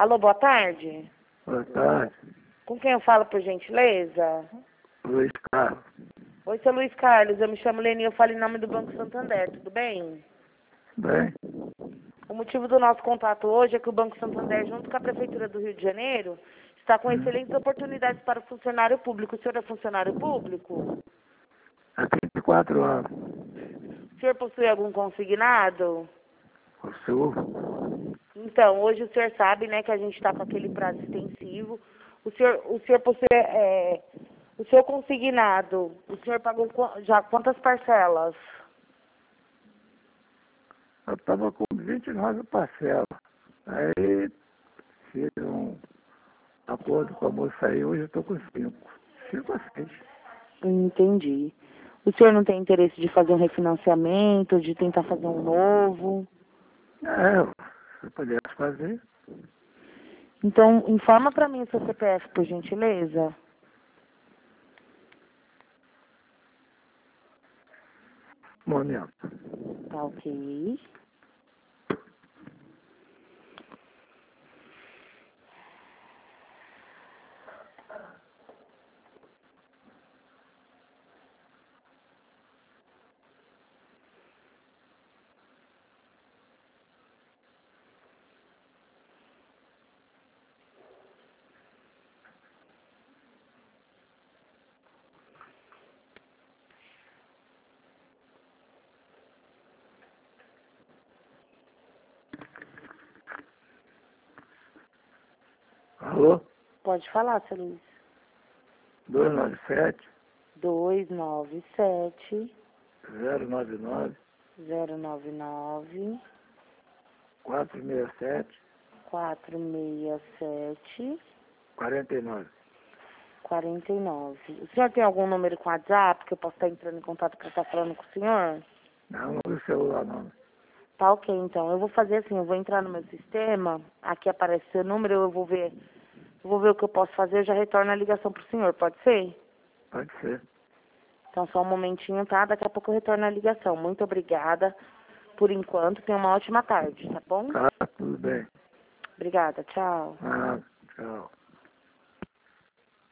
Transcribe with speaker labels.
Speaker 1: Alô, boa tarde.
Speaker 2: Boa tarde.
Speaker 1: Com quem eu falo, por gentileza?
Speaker 2: Luiz Carlos.
Speaker 1: Oi, seu Luiz Carlos. Eu me chamo Leni e eu falo em nome do Banco Santander. Tudo bem?
Speaker 2: Bem,
Speaker 1: O motivo do nosso contato hoje é que o Banco Santander, junto com a Prefeitura do Rio de Janeiro, está com excelentes oportunidades para o funcionário público. O senhor é funcionário público?
Speaker 2: há 34 anos.
Speaker 1: O senhor possui algum consignado?
Speaker 2: O sul.
Speaker 1: Então, hoje o senhor sabe, né, que a gente está com aquele prazo extensivo. O senhor possui o seu consignado. O senhor pagou já quantas parcelas?
Speaker 2: Eu estava com 29 parcelas. Aí fiz um acordo com a moça aí, hoje eu estou com 5. 5 a 6.
Speaker 1: Entendi. O senhor não tem interesse de fazer um refinanciamento, de tentar fazer um novo?
Speaker 2: Se pudesse fazer.
Speaker 1: Então, informa para mim o seu CPF, por gentileza.
Speaker 2: Momento.
Speaker 1: Tá ok.
Speaker 2: Alô?
Speaker 1: Pode falar, seu Luiz.
Speaker 2: 297
Speaker 1: 297
Speaker 2: 099
Speaker 1: 099
Speaker 2: 467
Speaker 1: 467
Speaker 2: 49.
Speaker 1: 49. O senhor tem algum número com WhatsApp que eu possa estar entrando em contato para estar falando com o senhor?
Speaker 2: Não uso celular não.
Speaker 1: Tá ok, então. Eu vou fazer assim, eu vou entrar no meu sistema, aqui aparece seu número, eu vou ver o que eu posso fazer, eu já retorno a ligação pro senhor, pode ser?
Speaker 2: Pode ser.
Speaker 1: Então só um momentinho, tá? Daqui a pouco eu retorno a ligação. Muito obrigada por enquanto, tenha uma ótima tarde, tá bom?
Speaker 2: Tá, tudo bem.
Speaker 1: Obrigada, tchau.
Speaker 2: Ah, tchau.